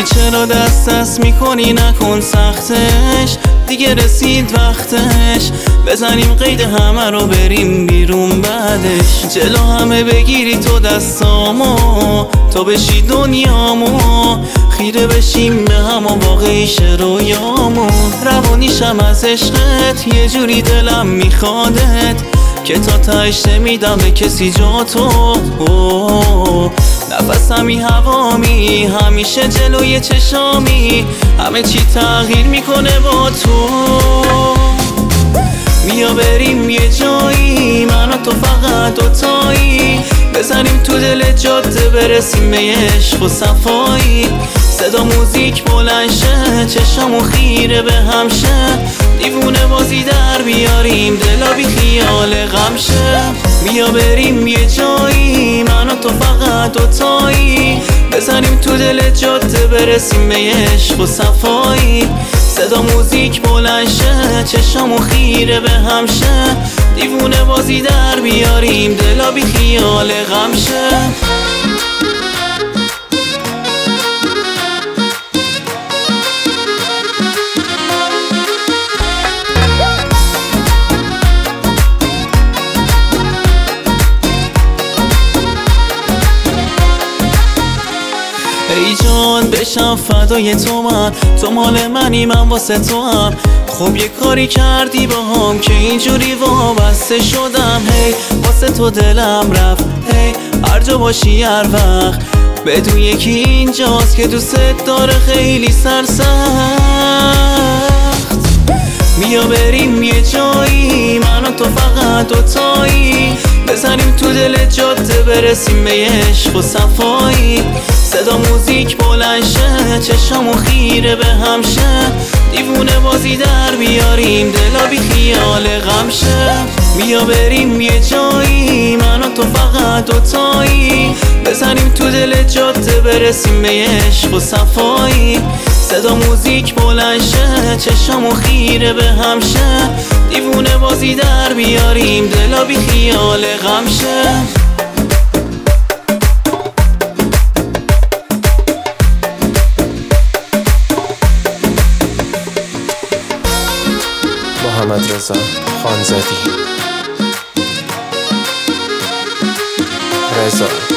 چرا دست میکنی؟ نکن سختش، دیگه رسید وقتش. بزنیم قید همه رو بریم بیرون بعدش. جلو همه بگیری تو دستامو، تو بشی دنیامو، خیره بشیم به هم و واقعیش رویامو. روانیشم از عشقت، یه جوری دلم میخوادت که تا تهش نمیدم به کسی جا تو. نفسمی هوامی، همیشه جلوی چشامی، همه چی تغییر میکنه با تو. بیا بریم یه جایی، من و تو فقط دوتایی، بزنیم تو دل جاده برسیم به عشق و صفایی. صدا موزیک بلند شه، چشامو خیره به هم شه، دیوونه بازی در بیاریم دلا بی خیال غم شه. بیا بریم یه جایی، من و تو فقط دوتایی، بزنیم تو دل جاده برسیم به عشق و صفایی. صدا موزیک بلند شه، چشامو خیره به هم شه، دیوونه بازی در بیاریم دلا بی خیال غم شه. ای جان بشم فدای تو، من تو مال منی، من واسه تو هم. خب یه کاری کردی با هم که اینجوری وابسته شدم. هی واسه تو دلم رفت، هی هر جا باشی هر وقت، بدون یکی اینجاست که دوست داره خیلی سرسخت. بیا بریم یه جایی، من و تو فقط دوتایی، بزنیم تو دل جاده برسیم به عشق و صفایی. صدا موزیک بلند شه، چشامو خیره به هم شه، دیوونه بازی در بیاریم دلا بی خیال غم شه. بیا بریم یه جایی، من و تو فقط دوتایی، بزنیم تو دل جاده برسیم به عشق و صفایی. صدا موزیک بلند شه، چشامو خیره به هم شه، دیوونه بازی در بیاریم دلا بی خیال غم شه. محمد رضا خانزادی. رضا